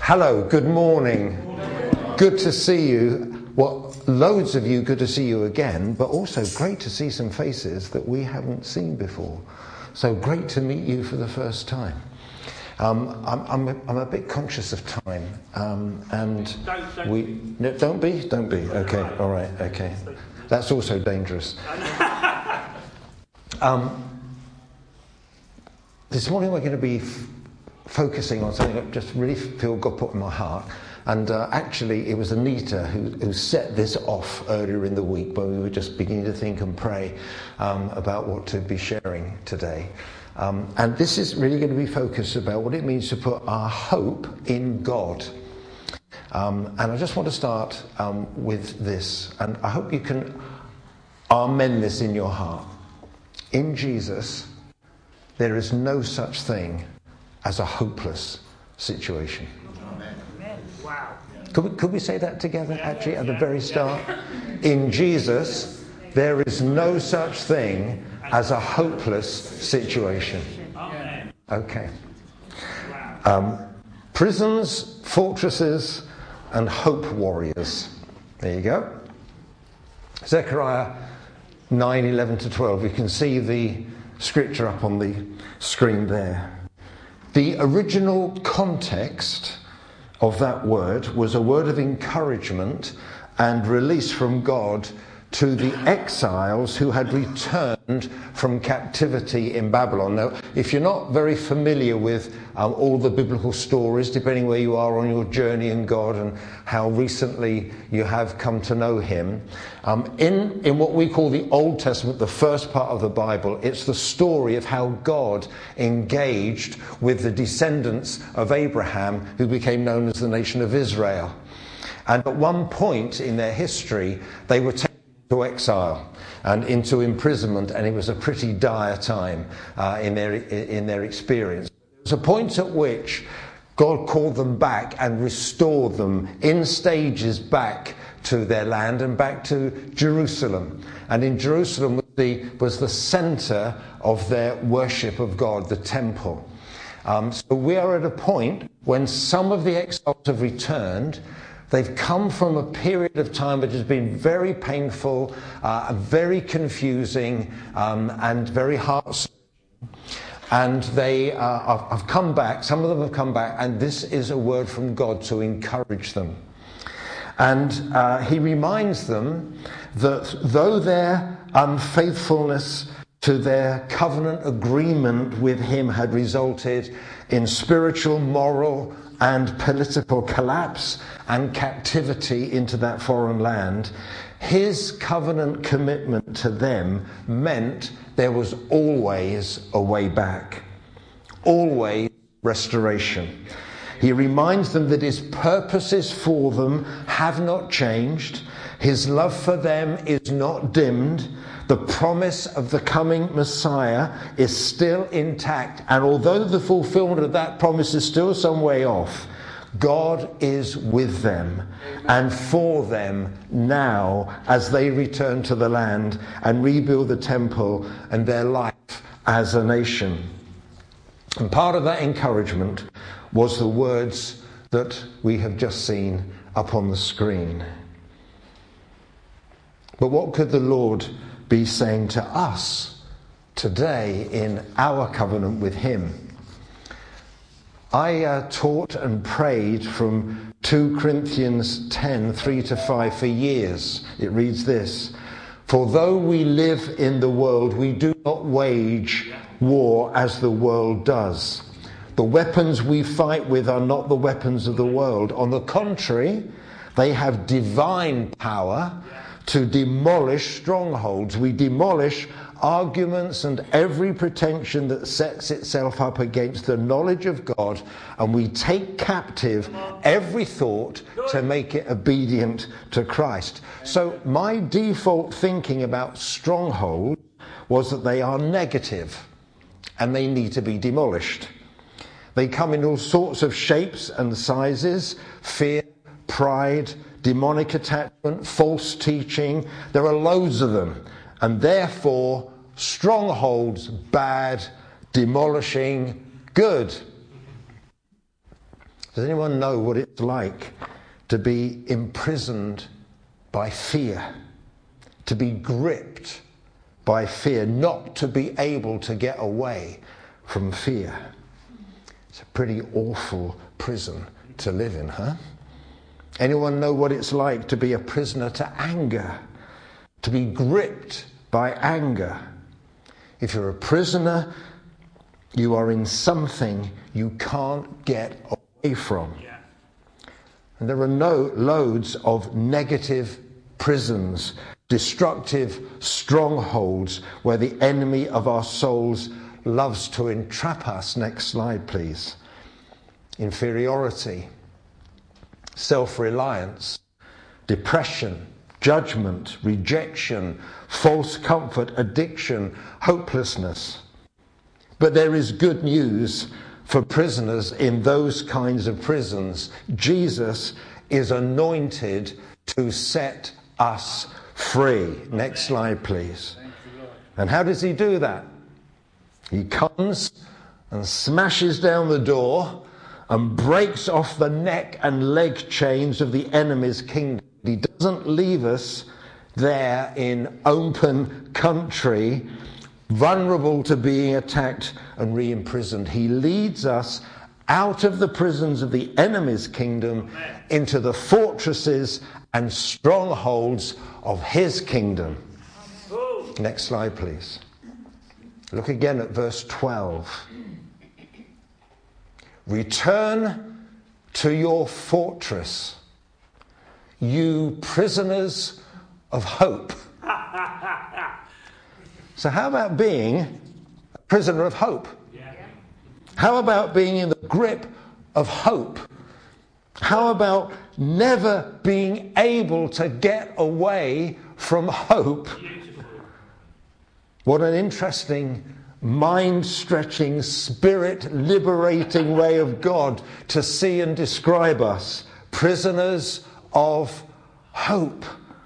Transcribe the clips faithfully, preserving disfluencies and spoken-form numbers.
Hello, good morning. Good to see you. Well, loads of you, good to see you again, but also great to see some faces that we haven't seen before. So great to meet you for the first time. Um, I'm, I'm, a, I'm a bit conscious of time, um, and don't, don't we be. No, don't be, don't be. Okay, all right, okay. That's also dangerous. Um, this morning we're going to be f- focusing on something that just really feel God put in my heart. And uh, actually, it was Anita who, who set this off earlier in the week when we were just beginning to think and pray um, about what to be sharing today. Um, and this is really going to be focused about what it means to put our hope in God. Um, and I just want to start um, with this, and I hope you can amen this in your heart. In Jesus, there is no such thing as a hopeless situation. Amen. Wow. Could we, could we say that together, actually, at the very start? In Jesus, there is no such thing as a hopeless situation. Okay. Um, prisons, fortresses, and hope warriors. There you go. Zechariah nine, eleven to twelve. You can see the scripture up on the screen there. The original context of that word was a word of encouragement and release from God to the exiles who had returned from captivity in Babylon. Now, if you're not very familiar with um, all the biblical stories, depending where you are on your journey in God and how recently you have come to know him, um, in, in what we call the Old Testament, the first part of the Bible, it's the story of how God engaged with the descendants of Abraham, who became known as the nation of Israel. And at one point in their history, they were taken to exile and into imprisonment, and it was a pretty dire time uh, in their in their experience. There was a point at which God called them back and restored them in stages back to their land and back to Jerusalem. And in Jerusalem was the, was the centre of their worship of God, the temple. Um, so we are at a point when some of the exiles have returned. They've come from a period of time which has been very painful, uh, very confusing, um, and very heart-searching. And they uh, have come back, some of them have come back, and this is a word from God to encourage them. And uh, he reminds them that though their unfaithfulness to their covenant agreement with him had resulted in spiritual, moral, and political collapse and captivity into that foreign land, his covenant commitment to them meant there was always a way back, always restoration. He reminds them that his purposes for them have not changed, his love for them is not dimmed, the promise of the coming Messiah is still intact, and although the fulfillment of that promise is still some way off, God is with them and for them now as they return to the land and rebuild the temple and their life as a nation. And part of that encouragement was the words that we have just seen up on the screen. But what could the Lord be saying to us today in our covenant with him? I uh, taught and prayed from two Corinthians ten, three to five for years. It reads this: For though we live in the world, we do not wage war as the world does. The weapons we fight with are not the weapons of the world. On the contrary, they have divine power to demolish strongholds. We demolish arguments and every pretension that sets itself up against the knowledge of God, and we take captive every thought to make it obedient to Christ. So my default thinking about strongholds was that they are negative and they need to be demolished. They come in all sorts of shapes and sizes: fear, pride, demonic attachment, false teaching. There are loads of them. And therefore, strongholds, bad, demolishing, good. Does anyone know what it's like to be imprisoned by fear? To be gripped by fear, not to be able to get away from fear. It's a pretty awful prison to live in, huh? Anyone know what it's like to be a prisoner to anger? To be gripped by anger? If you're a prisoner, you are in something you can't get away from. And there are no loads of negative prisons, destructive strongholds where the enemy of our souls loves to entrap us. Next slide, please. Inferiority, self-reliance, depression, judgment, rejection, false comfort, addiction, hopelessness. But there is good news for prisoners in those kinds of prisons. Jesus is anointed to set us free. Next slide, please. And how does he do that? He comes and smashes down the door and breaks off the neck and leg chains of the enemy's kingdom. He doesn't leave us there in open country, vulnerable to being attacked and re-imprisoned. He leads us out of the prisons of the enemy's kingdom into the fortresses and strongholds of his kingdom. Next slide, please. Look again at verse twelve. Return to your fortress, you prisoners of hope. So how about being a prisoner of hope? How about being in the grip of hope? How about never being able to get away from hope? What an interesting, mind-stretching, spirit-liberating way of God to see and describe us. Prisoners of hope.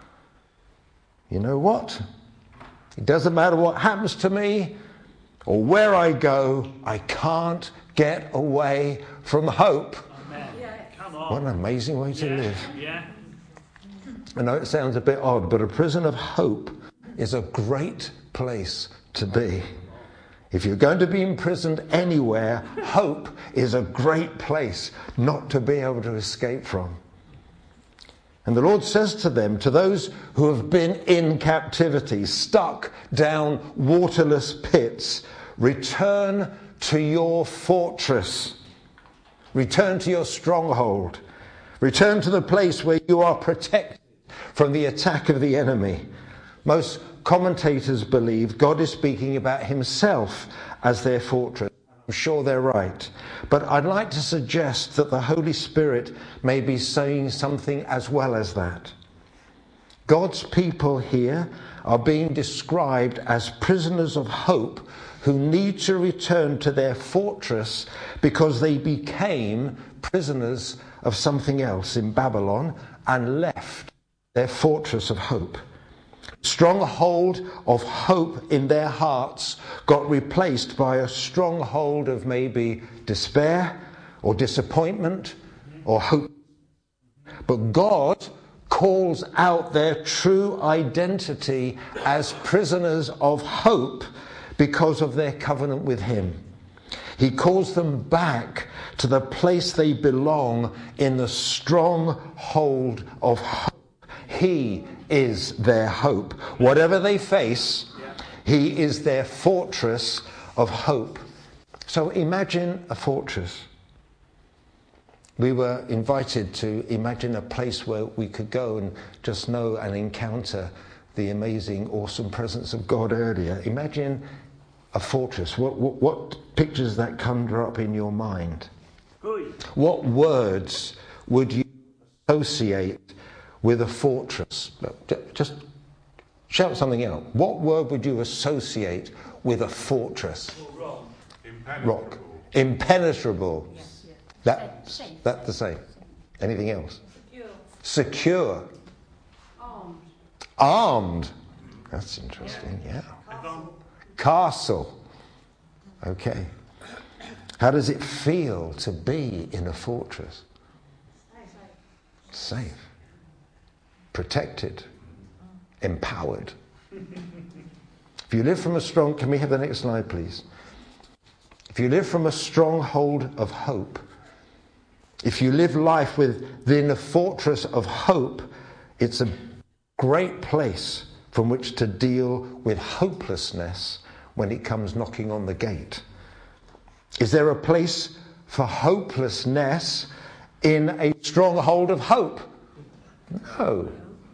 You know what? It doesn't matter what happens to me or where I go, I can't get away from hope. Come on. What an amazing way to Yeah. live. Yeah. I know it sounds a bit odd, but a prison of hope is a great place to be. If you're going to be imprisoned anywhere, hope is a great place not to be able to escape from. And the Lord says to them, to those who have been in captivity, stuck down waterless pits, return to your fortress. Return to your stronghold. Return to the place where you are protected from the attack of the enemy. Most commentators believe God is speaking about himself as their fortress. I'm sure they're right. But I'd like to suggest that the Holy Spirit may be saying something as well as that. God's people here are being described as prisoners of hope who need to return to their fortress because they became prisoners of something else in Babylon and left their fortress of hope. Stronghold of hope in their hearts got replaced by a stronghold of maybe despair or disappointment or hope. But God calls out their true identity as prisoners of hope because of their covenant with him. He calls them back to the place they belong in the stronghold of hope. He is their hope. Whatever they face, he is their fortress of hope. So imagine a fortress. We were invited to imagine a place where we could go and just know and encounter the amazing, awesome presence of God earlier. Imagine a fortress. What, what, what pictures does that conjure up in your mind? What words would you associate with a fortress? Just shout something out. What word would you associate with a fortress? Rock. Impenetrable. Rock. Impenetrable. Yes. Yes. That, Safe. that's the same. Anything else? Secure. Secure. Armed. Armed. That's interesting, yeah. Castle. Castle. Okay. How does it feel to be in a fortress? Safe. Protected. Empowered. If you live from a strong... Can we have the next slide, please? If you live from a stronghold of hope, if you live life within a fortress of hope, it's a great place from which to deal with hopelessness when it comes knocking on the gate. Is there a place for hopelessness in a stronghold of hope? No.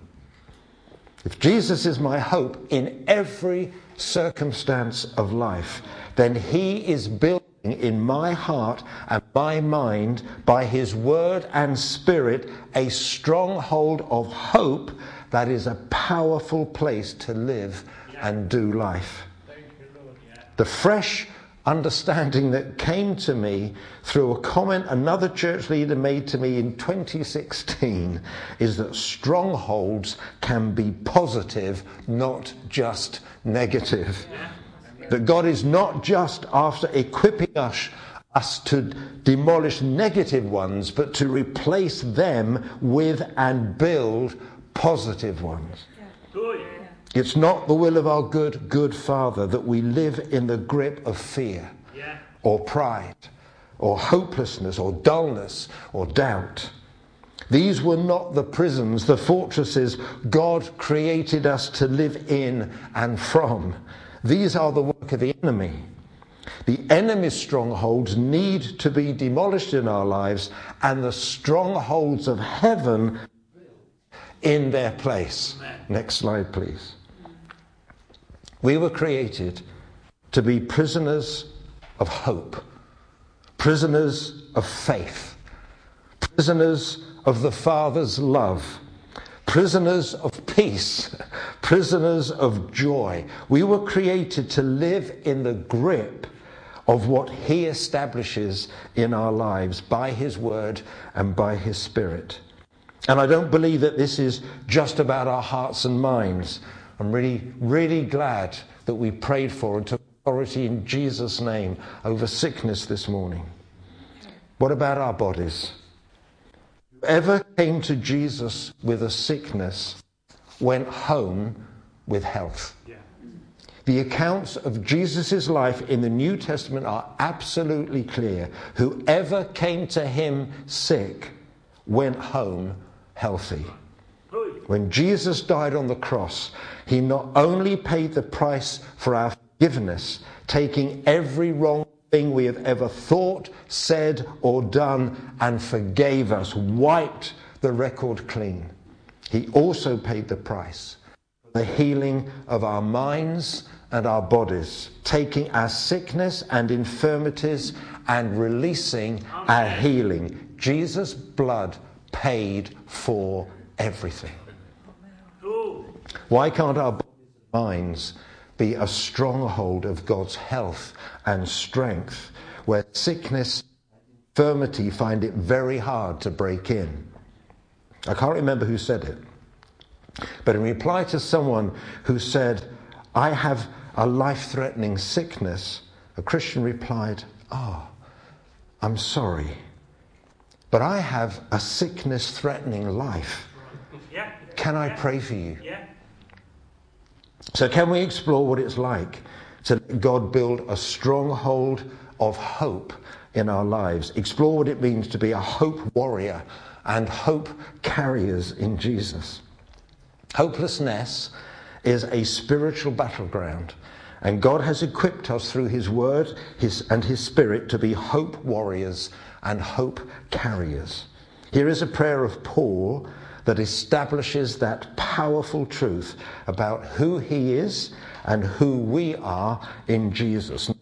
If Jesus is my hope in every circumstance of life, then he is building in my heart and my mind, by his word and spirit, a stronghold of hope that is a powerful place to live and do life. The fresh understanding that came to me through a comment another church leader made to me in twenty sixteen is that strongholds can be positive, not just negative. That God is not just after equipping us, us to demolish negative ones, but to replace them with and build positive ones. It's not the will of our good, good Father that we live in the grip of fear or pride or hopelessness or dullness or doubt. These were not the prisons, the fortresses God created us to live in and from. These are the work of the enemy. The enemy's strongholds need to be demolished in our lives, and the strongholds of heaven in their place. Next slide, please. We were created to be prisoners of hope, prisoners of faith, prisoners of the Father's love, prisoners of peace, prisoners of joy. We were created to live in the grip of what he establishes in our lives by his word and by his spirit. And I don't believe that this is just about our hearts and minds. I'm really, really glad that we prayed for and took authority in Jesus' name over sickness this morning. What about our bodies? Whoever came to Jesus with a sickness went home with health. Yeah. The accounts of Jesus' life in the New Testament are absolutely clear. Whoever came to him sick went home healthy. When Jesus died on the cross, he not only paid the price for our forgiveness, taking every wrong thing we have ever thought, said, or done, and forgave us, wiped the record clean. He also paid the price for the healing of our minds and our bodies, taking our sickness and infirmities and releasing our healing. Jesus' blood paid for everything. Why can't our bodies and minds be a stronghold of God's health and strength, where sickness and infirmity find it very hard to break in? I can't remember who said it, but in reply to someone who said, I have a life-threatening sickness, a Christian replied, oh, I'm sorry, but I have a sickness-threatening life. Can I pray for you? So can we explore what it's like to let God build a stronghold of hope in our lives? Explore what it means to be a hope warrior and hope carriers in Jesus. Hopelessness is a spiritual battleground, and God has equipped us through his word his, and his spirit to be hope warriors and hope carriers. Here is a prayer of Paul that establishes that powerful truth about who he is and who we are in Jesus.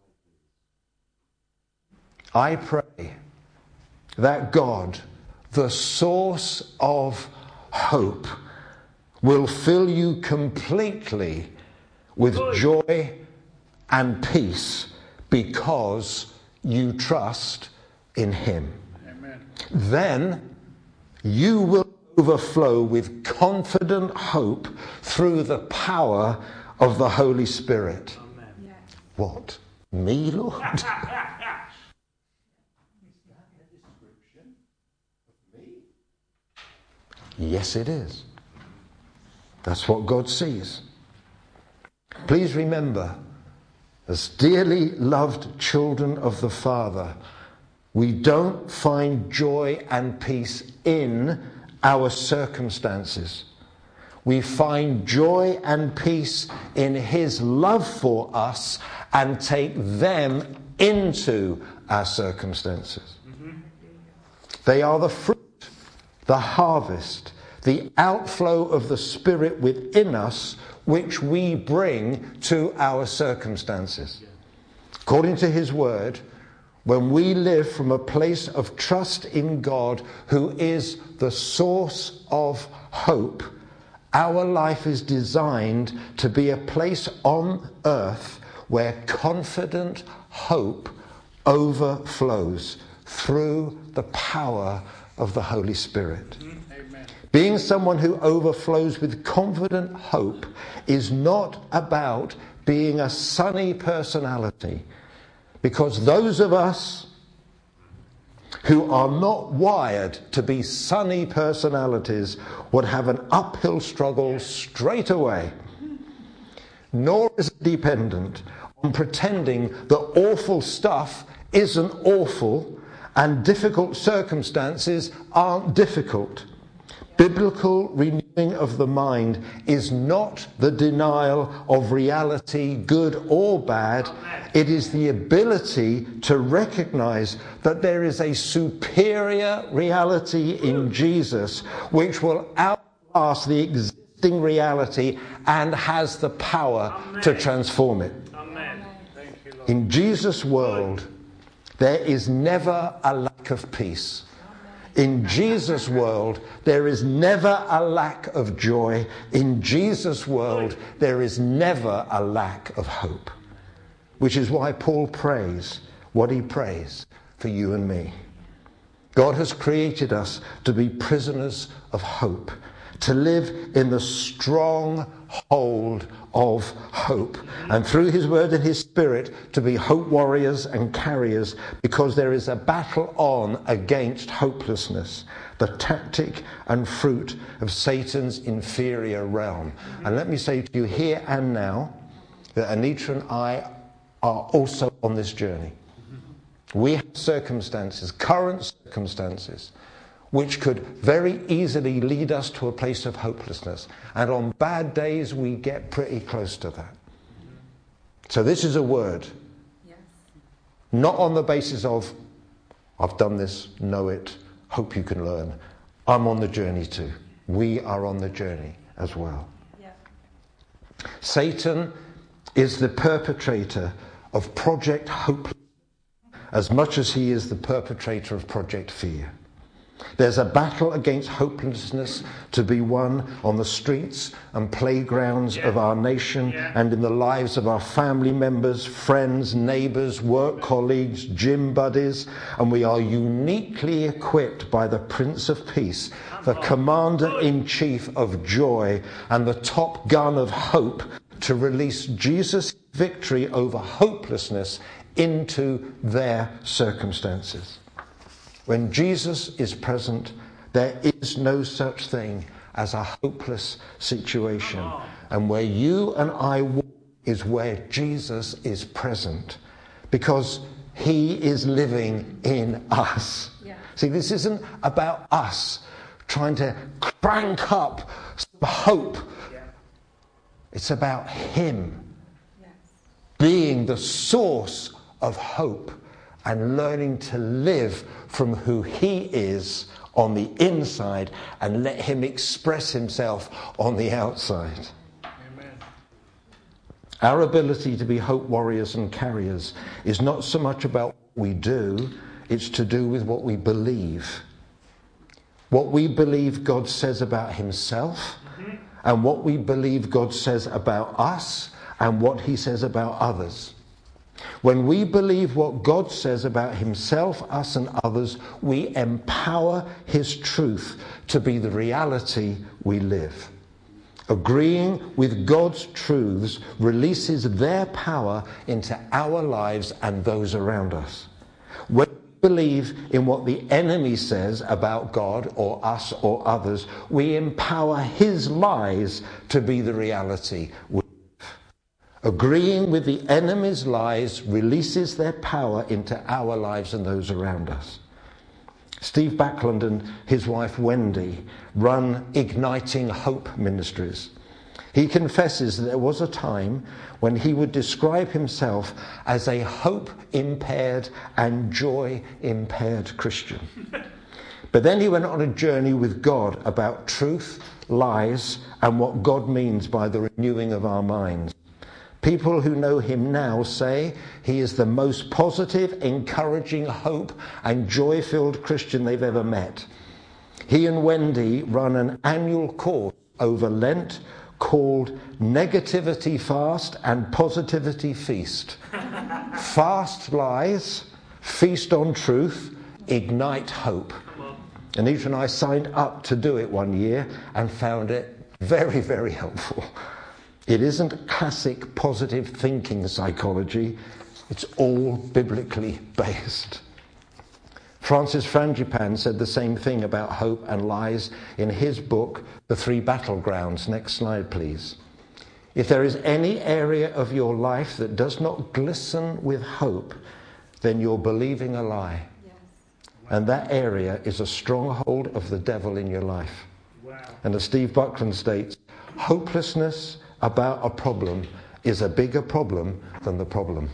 I pray that God, the source of hope, will fill you completely with joy and peace because you trust in him. Amen. Then you will overflow with confident hope through the power of the Holy Spirit. Amen. Yeah. What? Me, Lord? Yes, it is. That's what God sees. Please remember, as dearly loved children of the Father, we don't find joy and peace in our circumstances. We find joy and peace in His love for us and take them into our circumstances. Mm-hmm. They are the fruit, the harvest, the outflow of the Spirit within us, which we bring to our circumstances. According to His word, when we live from a place of trust in God, who is the source of hope, our life is designed to be a place on earth where confident hope overflows through the power of the Holy Spirit. Amen. Being someone who overflows with confident hope is not about being a sunny personality, because those of us who are not wired to be sunny personalities would have an uphill struggle straight away. Nor is it dependent on pretending that awful stuff isn't awful and difficult circumstances aren't difficult. Biblical renewing of the mind is not the denial of reality, good or bad. It is the ability to recognize that there is a superior reality in Jesus which will outlast the existing reality and has the power Amen. To transform it. Amen. Thank you, Lord. In Jesus' world, there is never a lack of peace. In Jesus' world, there is never a lack of joy. In Jesus' world, there is never a lack of hope. Which is why Paul prays what he prays for you and me. God has created us to be prisoners of hope, to live in the strong hold of hope, and through His word and His Spirit to be hope warriors and carriers, because there is a battle on against hopelessness, the tactic and fruit of Satan's inferior realm. And let me say to you here and now that Anita and I are also on this journey. We have circumstances, current circumstances, which could very easily lead us to a place of hopelessness. And on bad days, we get pretty close to that. So this is a word. Yes. Not on the basis of, I've done this, know it, hope you can learn. I'm on the journey too. We are on the journey as well. Yeah. Satan is the perpetrator of Project Hope as much as he is the perpetrator of Project Fear. There's a battle against hopelessness to be won on the streets and playgrounds yeah. of our nation yeah. and in the lives of our family members, friends, neighbours, work colleagues, gym buddies, and we are uniquely equipped by the Prince of Peace, the Commander-in-Chief of Joy and the Top Gun of Hope, to release Jesus' victory over hopelessness into their circumstances. When Jesus is present, there is no such thing as a hopeless situation. And where you and I walk is where Jesus is present, because He is living in us. Yeah. See, this isn't about us trying to crank up some hope. Yeah. It's about Him yes. being the source of hope and learning to live from who He is on the inside and let Him express Himself on the outside. Amen. Our ability to be hope warriors and carriers is not so much about what we do, it's to do with what we believe. What we believe God says about Himself, mm-hmm. and what we believe God says about us, and what He says about others. When we believe what God says about Himself, us and others, we empower His truth to be the reality we live. Agreeing with God's truths releases their power into our lives and those around us. When we believe in what the enemy says about God or us or others, we empower his lies to be the reality. Agreeing with the enemy's lies releases their power into our lives and those around us. Steve Backlund and his wife Wendy run Igniting Hope Ministries. He confesses that there was a time when he would describe himself as a hope-impaired and joy-impaired Christian. But then he went on a journey with God about truth, lies, and what God means by the renewing of our minds. People who know him now say he is the most positive, encouraging, hope and joy-filled Christian they've ever met. He and Wendy run an annual course over Lent called Negativity Fast and Positivity Feast. Fast lies, feast on truth, ignite hope. Anita and I signed up to do it one year and found it very, very helpful. It isn't classic positive thinking psychology. It's all biblically based. Francis Frangipane said the same thing about hope and lies in his book, The Three Battlegrounds. Next slide, please. If there is any area of your life that does not glisten with hope, then you're believing a lie. Yes. And that area is a stronghold of the devil in your life. Wow. And as Steve Buckland states, hopelessness about a problem is a bigger problem than the problem.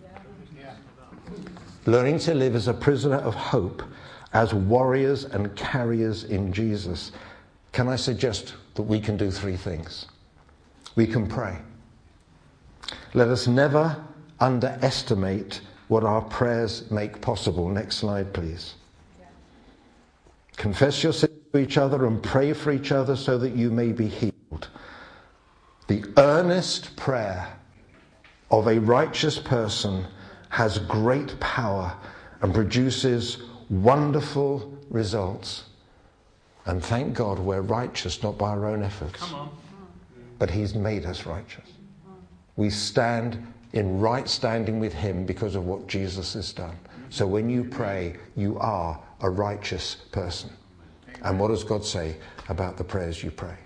Learning to live as a prisoner of hope, as warriors and carriers in Jesus. Can I suggest that we can do three things? We can pray. Let us never underestimate what our prayers make possible. Next slide, please. Yeah. Confess your sins to each other and pray for each other so that you may be healed. The earnest prayer of a righteous person has great power and produces wonderful results. And thank God we're righteous not by our own efforts. Come on. But he's made us righteous. We stand in right standing with him because of what Jesus has done. So when you pray, you are a righteous person. And what does God say about the prayers you pray?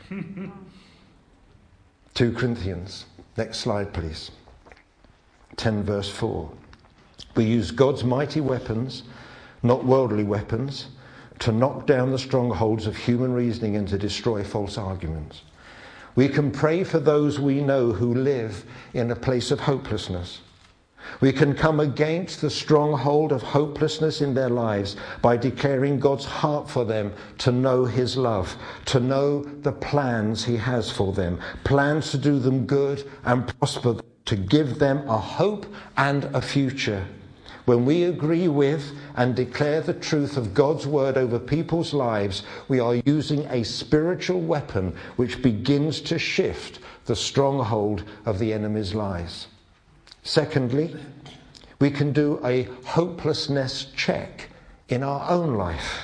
Second Corinthians, next slide please. ten verse four. We use God's mighty weapons, not worldly weapons, to knock down the strongholds of human reasoning and to destroy false arguments. We can pray for those we know who live in a place of hopelessness. We can come against the stronghold of hopelessness in their lives by declaring God's heart for them to know his love, to know the plans he has for them, plans to do them good and prosper them, to give them a hope and a future. When we agree with and declare the truth of God's word over people's lives, we are using a spiritual weapon which begins to shift the stronghold of the enemy's lies. Secondly, we can do a hopelessness check in our own life.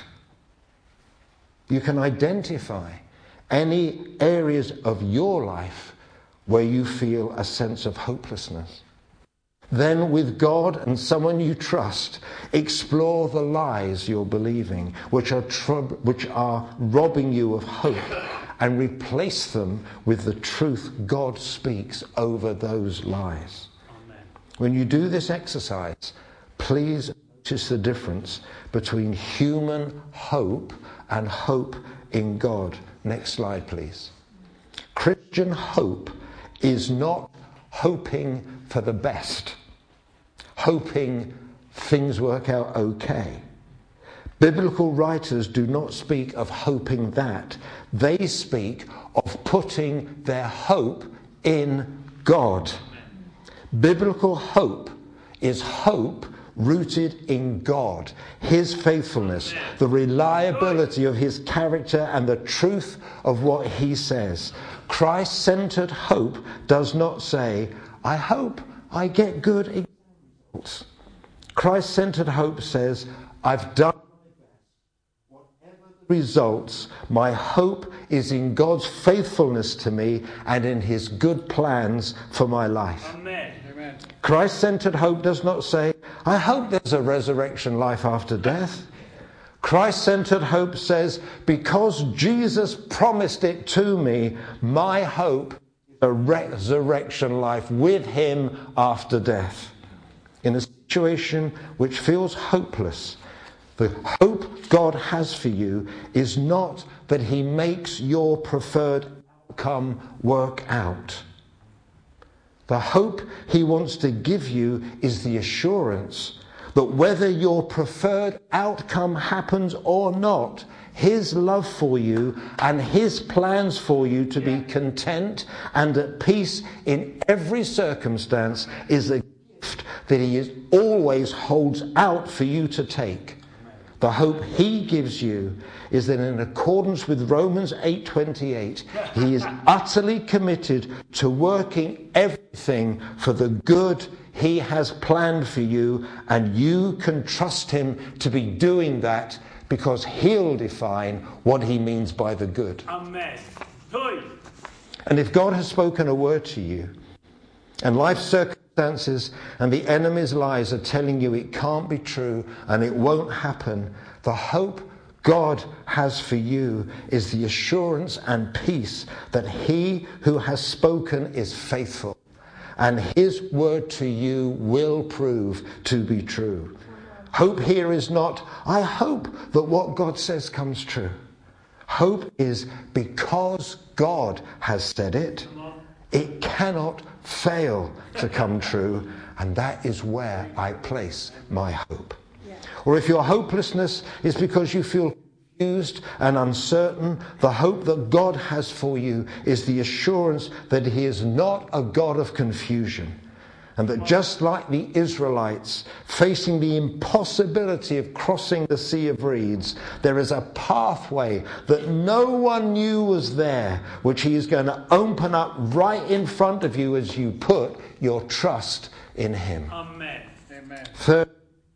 You can identify any areas of your life where you feel a sense of hopelessness. Then with God and someone you trust, explore the lies you're believing, which are troub- which are robbing you of hope, and replace them with the truth God speaks over those lies. Amen. When you do this exercise, please notice the difference between human hope and hope in God. Next slide, please. Christian hope is not hoping for the best, hoping things work out okay. Biblical writers do not speak of hoping that. They speak of putting their hope in God. Biblical hope is hope rooted in God, his faithfulness, the reliability of his character and the truth of what he says. Christ-centered hope does not say, I hope I get good results. Christ-centered hope says, I've done my best. Whatever the results, my hope is in God's faithfulness to me and in his good plans for my life. Amen. Christ-centered hope does not say, I hope there's a resurrection life after death. Christ-centered hope says, because Jesus promised it to me, my hope is a resurrection life with him after death. In a situation which feels hopeless, the hope God has for you is not that he makes your preferred outcome work out. The hope he wants to give you is the assurance that whether your preferred outcome happens or not, his love for you and his plans for you to be content and at peace in every circumstance is a gift that he is always holds out for you to take. The hope he gives you is that in accordance with Romans eight twenty-eight, he is utterly committed to working everything for the good he has planned for you, and you can trust him to be doing that because he'll define what he means by the good. Amen. And if God has spoken a word to you, and life circumstances and the enemy's lies are telling you it can't be true and it won't happen, the hope God has for you is the assurance and peace that he who has spoken is faithful, and his word to you will prove to be true. Hope here is not, I hope that what God says comes true. Hope is because God has said it, it cannot fail to come true, and that is where I place my hope. Or if your hopelessness is because you feel confused and uncertain, the hope that God has for you is the assurance that he is not a God of confusion, and that just like the Israelites facing the impossibility of crossing the Sea of Reeds, there is a pathway that no one knew was there, which he is going to open up right in front of you as you put your trust in him. Amen. Amen. Third,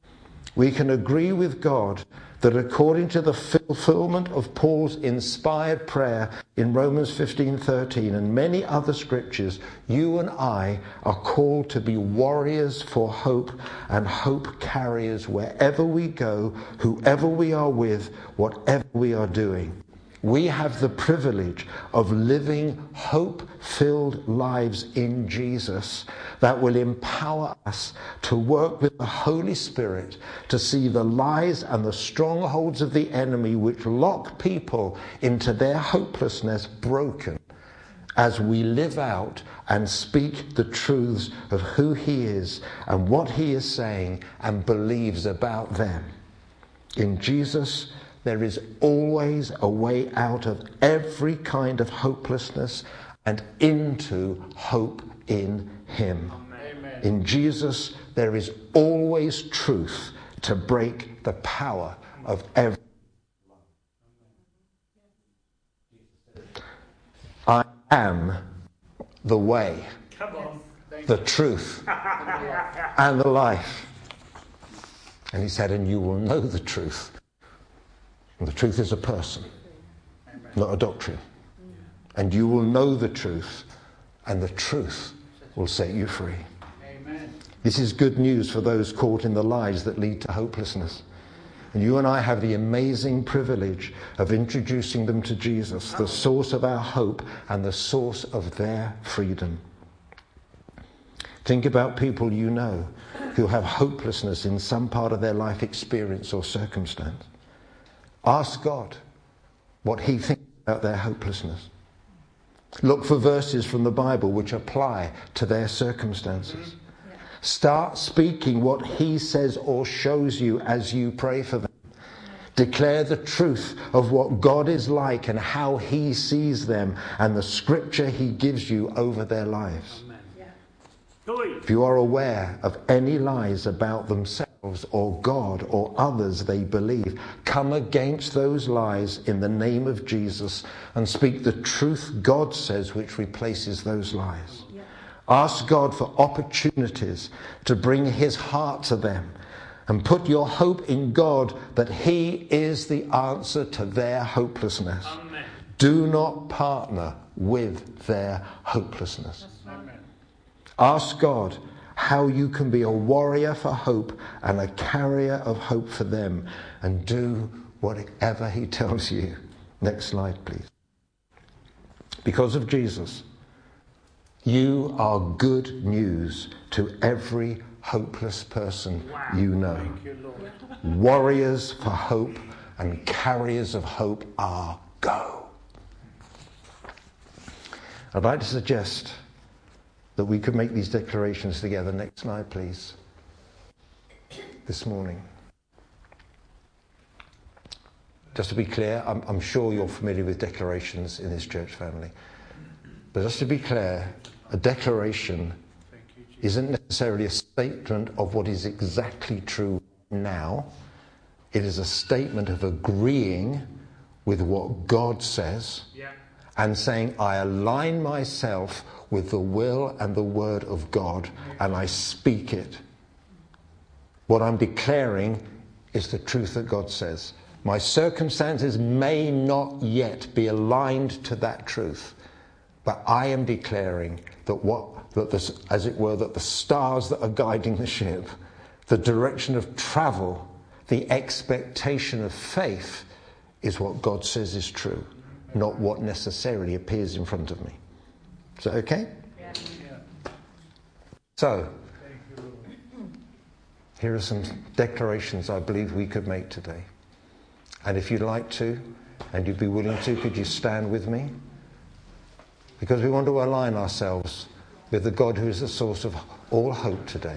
we can agree with God that according to the fulfillment of Paul's inspired prayer in Romans fifteen thirteen and many other scriptures, you and I are called to be warriors for hope and hope carriers wherever we go, whoever we are with, whatever we are doing. We have the privilege of living hope-filled lives in Jesus that will empower us to work with the Holy Spirit to see the lies and the strongholds of the enemy which lock people into their hopelessness broken as we live out and speak the truths of who he is and what he is saying and believes about them. In Jesus, there is always a way out of every kind of hopelessness and into hope in him. Amen. In Jesus, there is always truth to break the power of every. I am the way, the truth, and the life. And he said, and you will know the truth. And the truth is a person, not a doctrine. And you will know the truth, and the truth will set you free. Amen. This is good news for those caught in the lies that lead to hopelessness. And you and I have the amazing privilege of introducing them to Jesus, the source of our hope and the source of their freedom. Think about people you know who have hopelessness in some part of their life experience or circumstance. Ask God what he thinks about their hopelessness. Look for verses from the Bible which apply to their circumstances. Start speaking what he says or shows you as you pray for them. Declare the truth of what God is like and how he sees them and the scripture he gives you over their lives. If you are aware of any lies about themselves or God or others they believe, come against those lies in the name of Jesus and speak the truth God says which replaces those lies. Yeah. Ask God for opportunities to bring his heart to them and put your hope in God that he is the answer to their hopelessness. Amen. Do not partner with their hopelessness. Amen. Ask God how you can be a warrior for hope and a carrier of hope for them, and do whatever he tells you. Next slide, please. Because of Jesus, you are good news to every hopeless person you know. Thank you, Lord. Warriors for hope and carriers of hope are go. I'd like to suggest that we could make these declarations together. Next slide, please. This morning. Just to be clear, I'm, I'm sure you're familiar with declarations in this church family. But just to be clear, a declaration isn't necessarily a statement of what is exactly true now. It is a statement of agreeing with what God says, yeah, and saying, I align myself with the will and the word of God, and I speak it. What I'm declaring is the truth that God says. My circumstances may not yet be aligned to that truth, but I am declaring that what, that this, as it were, that the stars that are guiding the ship, the direction of travel, the expectation of faith is what God says is true, not what necessarily appears in front of me. Is that okay? Yeah. So, here are some declarations I believe we could make today. And if you'd like to, and you'd be willing to, could you stand with me? Because we want to align ourselves with the God who is the source of all hope today.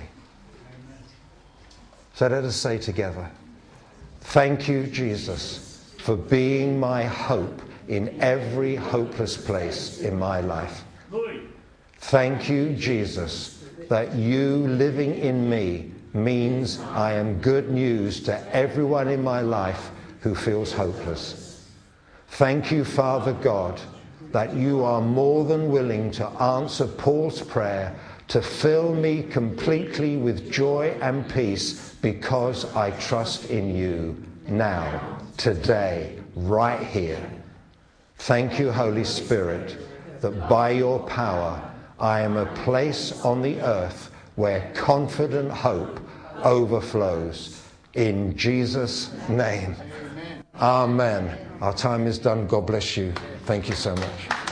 So let us say together, thank you, Jesus, for being my hope in every hopeless place in my life. Thank you, Jesus, that you living in me means I am good news to everyone in my life who feels hopeless. Thank you, Father God, that you are more than willing to answer Paul's prayer to fill me completely with joy and peace because I trust in you now, today, right here. Thank you, Holy Spirit, that by your power I am a place on the earth where confident hope overflows. In Jesus' name. Amen. Our time is done. God bless you. Thank you so much.